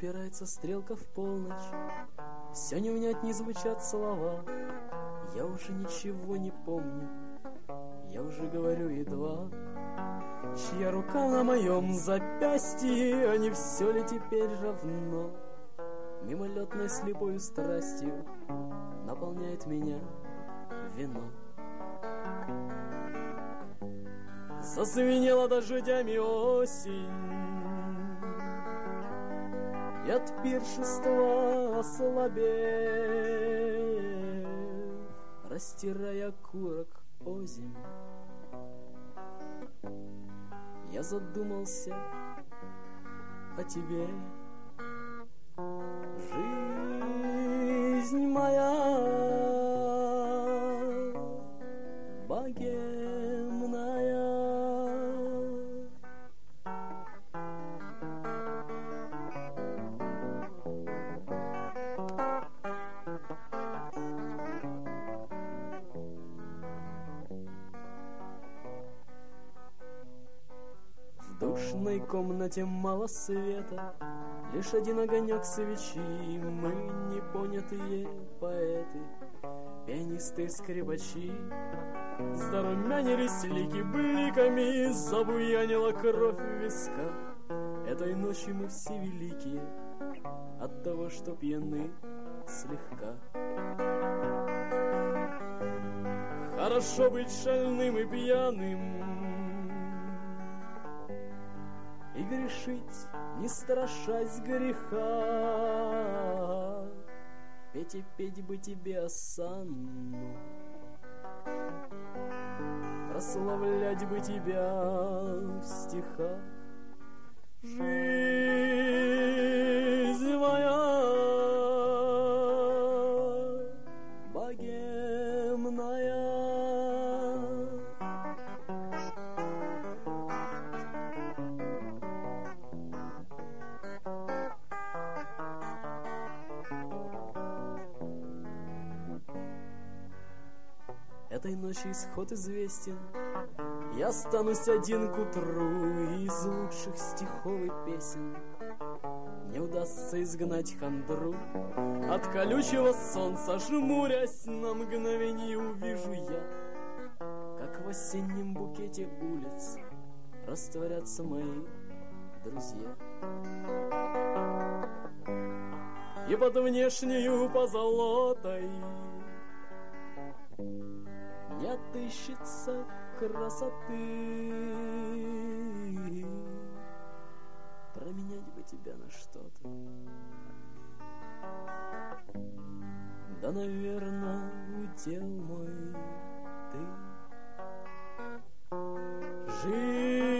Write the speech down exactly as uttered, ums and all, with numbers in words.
упирается стрелка в полночь, все не унять, не звучат слова. Я уже ничего не помню, я уже говорю едва. Чья рука на моем запястье, а не все ли теперь равно? Мимолетной слепою страстью наполняет меня вино. Зазвенела дождями осень, и от пиршества ослабев, растирая окурок озимь, я задумался о тебе. Жизнь моя богемная, в душной комнате мало света, лишь один огонек свечи. Мы непонятые поэты, пианисты и скрипачи. Зарумянились лики бликами, забуянила кровь в висках. Этой ночью мы все великие от того, что пьяны слегка. Хорошо быть шальным и пьяным и грешить, не страшась греха. Петь и петь бы тебе осанну, прославлять бы тебя в стихах. Жизнь моя богемная, этой ночи исход известен. Я останусь один к утру, из лучших стихов и песен не удастся изгнать хандру. От колючего солнца, жмурясь на мгновенье, увижу я, как в осеннем букете улиц растворятся мои друзья. И под внешнею позолотой не отыщется красоты. Променять бы тебя на что-то, да, наверно, удел мой ты. Жизнь